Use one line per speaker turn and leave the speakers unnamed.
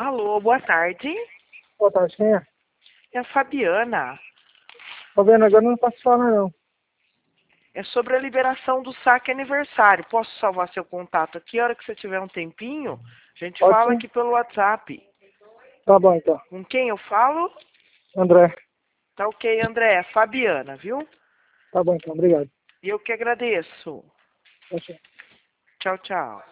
Alô, boa tarde.
Boa tarde, quem é?
É a Fabiana.
Fabiana, agora não posso falar não.
É sobre a liberação do saque aniversário. Posso salvar seu contato aqui? A hora que você tiver um tempinho, a gente
Pode
fala
sim?
aqui pelo WhatsApp.
Tá bom então.
Com quem eu falo?
André.
Tá ok, André. É Fabiana, viu?
Tá bom então, obrigado.
E eu que agradeço.
Tchau, tchau.
Tchau, tchau.